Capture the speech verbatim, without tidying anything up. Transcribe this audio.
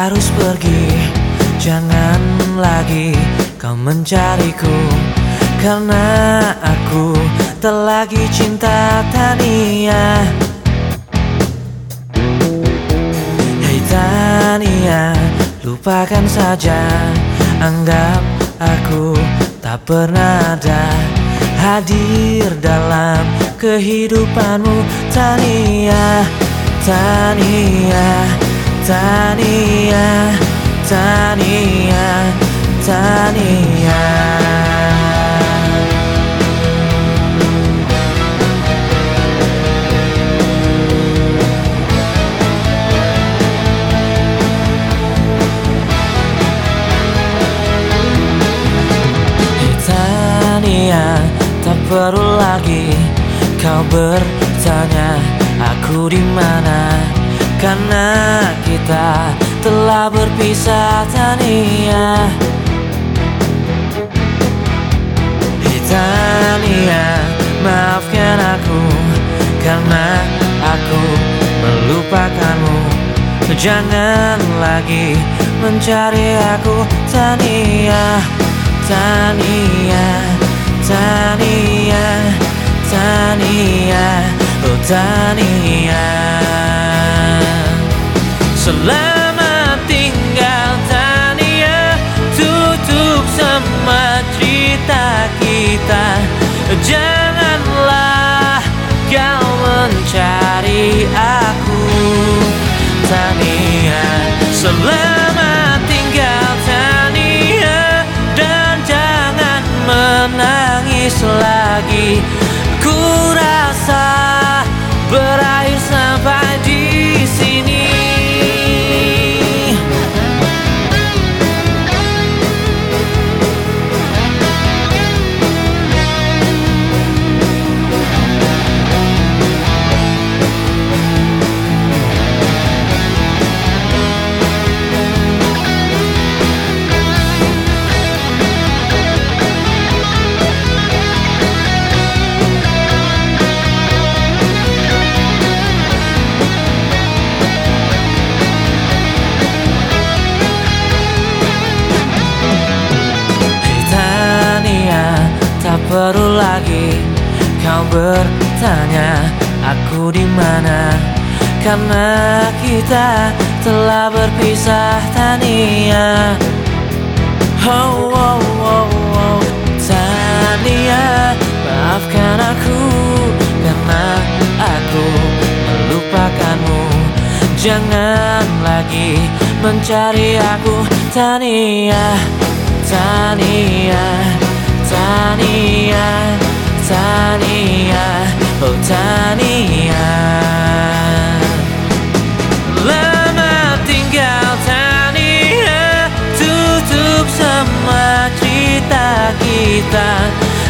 harus pergi, jangan lagi kau mencariku, karena aku tak lagi cinta Tania. Hei Tania, lupakan saja, anggap aku tak pernah ada hadir dalam kehidupanmu. Tania, Tania, Tania, Tania, Tania. Hey Tania, tak perlu lagi kau bertanya aku di mana, karena kita telah berpisah Tania. Hey Tania, maafkan aku karena aku melupakanmu. Jangan lagi mencari aku Tania. Tania, Tania, Tania, oh Tania. Selamat tinggal Tania, tutup semua cerita kita. Janganlah kau mencari aku Tania. Selamat tinggal Tania, dan jangan menangis lagi. Ku rasa berakhir sampai di sini. Tak perlu lagi kau bertanya aku di mana, karena kita telah berpisah Tania. Oh, oh, oh, oh, Tania, maafkan aku karena aku melupakanmu. Jangan lagi mencari aku Tania. Tania, Tania, Tania, oh Tania. Selamat tinggal Tania, tutup semua cerita kita.